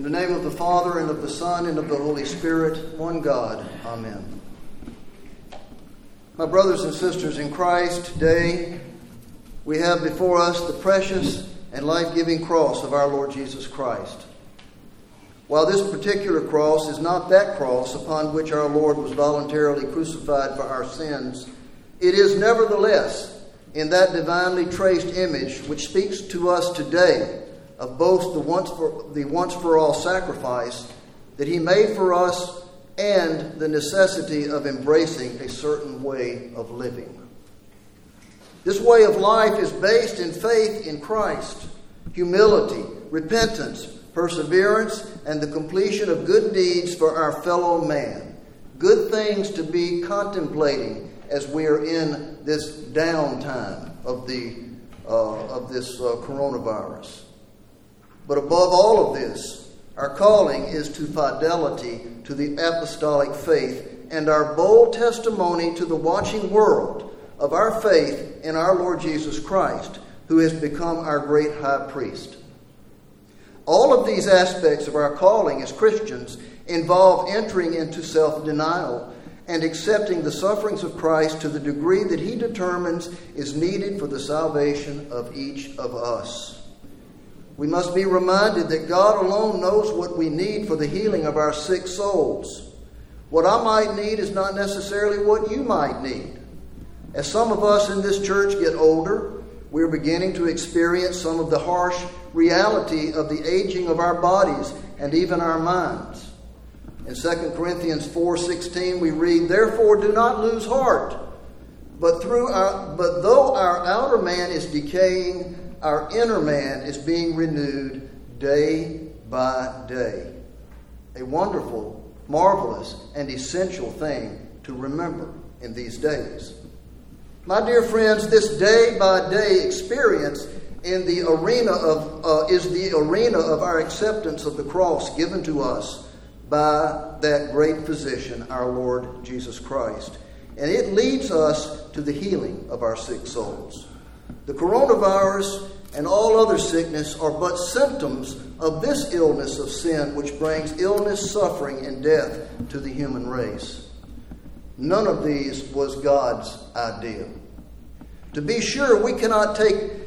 the name of the Father, and of the Son, and of the Holy Spirit, one God. Amen. My brothers and sisters in Christ, today we have before us the precious and life-giving cross of our Lord Jesus Christ. While this particular cross is not that cross upon which our Lord was voluntarily crucified for our sins, it is nevertheless in that divinely traced image which speaks to us today of both the once-for-all sacrifice that he made for us and the necessity of embracing a certain way of living. This way of life is based in faith in Christ, humility, repentance, perseverance, and the completion of good deeds for our fellow man. Good things to be contemplating as we are in this downtime of this coronavirus. But above all of this, our calling is to fidelity to the apostolic faith and our bold testimony to the watching world of our faith in our Lord Jesus Christ, who has become our great high priest. All of these aspects of our calling as Christians involve entering into self-denial and accepting the sufferings of Christ to the degree that he determines is needed for the salvation of each of us. We must be reminded that God alone knows what we need for the healing of our sick souls. What I might need is not necessarily what you might need. As some of us in this church get older, we're beginning to experience some of the harsh reality of the aging of our bodies and even our minds. In 2 Corinthians 4:16 we read, "Therefore do not lose heart, but though our outer man is decaying, our inner man is being renewed day by day." A wonderful, marvelous, and essential thing to remember in these days. My dear friends, this day-by-day experience in the arena is the arena of our acceptance of the cross given to us by that great physician, our Lord Jesus Christ. And it leads us to the healing of our sick souls. The coronavirus and all other sickness are but symptoms of this illness of sin which brings illness, suffering, and death to the human race. None of these was God's idea. To be sure, we cannot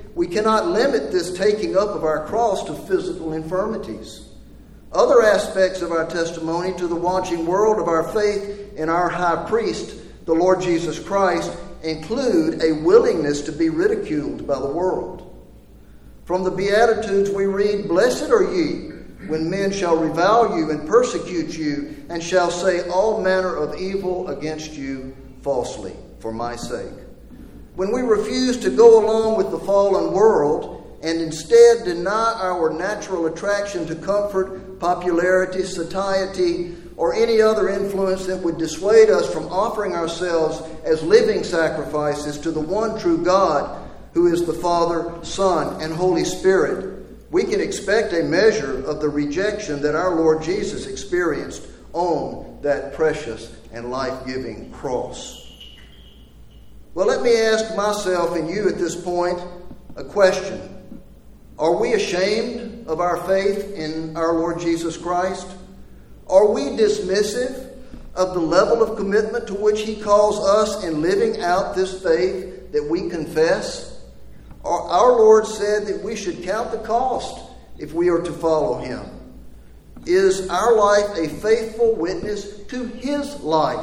limit this taking up of our cross to physical infirmities. Other aspects of our testimony to the watching world of our faith in our high priest, the Lord Jesus Christ, include a willingness to be ridiculed by the world. From the Beatitudes we read, "Blessed are ye, when men shall revile you and persecute you, and shall say all manner of evil against you falsely, for my sake." When we refuse to go along with the fallen world, and instead deny our natural attraction to comfort, popularity, satiety, or any other influence that would dissuade us from offering ourselves as living sacrifices to the one true God, who is the Father, Son, and Holy Spirit, we can expect a measure of the rejection that our Lord Jesus experienced on that precious and life-giving cross. Well, let me ask myself and you at this point a question. Are we ashamed of our faith in our Lord Jesus Christ? Are we dismissive of the level of commitment to which he calls us in living out this faith that we confess? Our Lord said that we should count the cost if we are to follow him. Is our life a faithful witness to his life?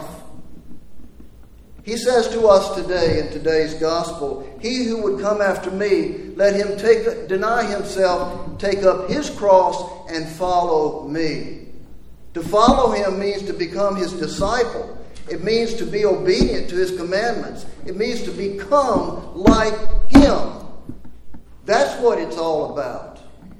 He says to us today in today's gospel, "He who would come after me, let him deny himself, take up his cross, and follow me." To follow him means to become his disciple. It means to be obedient to his commandments. It means to become like him. That's what it's all about.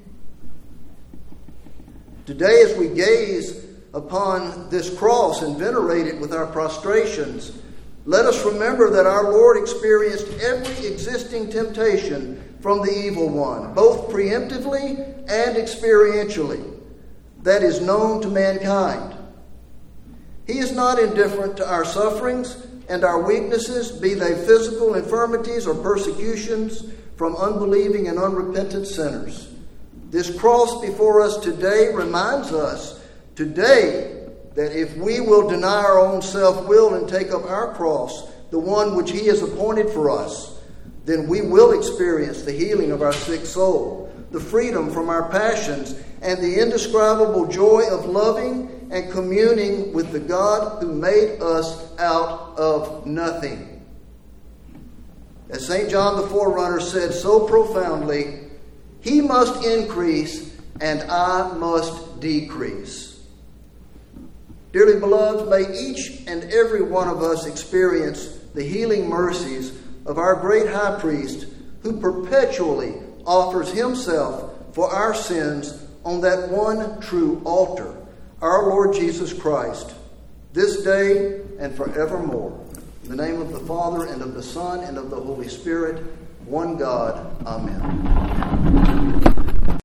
Today, as we gaze upon this cross and venerate it with our prostrations, let us remember that our Lord experienced every existing temptation from the evil one, both preemptively and experientially, that is known to mankind. He is not indifferent to our sufferings and our weaknesses, be they physical infirmities or persecutions from unbelieving and unrepentant sinners. This cross before us today reminds us today that if we will deny our own self-will and take up our cross, the one which He has appointed for us, then we will experience the healing of our sick soul, the freedom from our passions, and the indescribable joy of loving and communing with the God who made us out of nothing. As St. John the Forerunner said so profoundly, He must increase and I must decrease. Dearly beloved, may each and every one of us experience the healing mercies of our great high priest, who perpetually offers himself for our sins on that one true altar, our Lord Jesus Christ, this day and forevermore. In the name of the Father, and of the Son, and of the Holy Spirit, one God. Amen.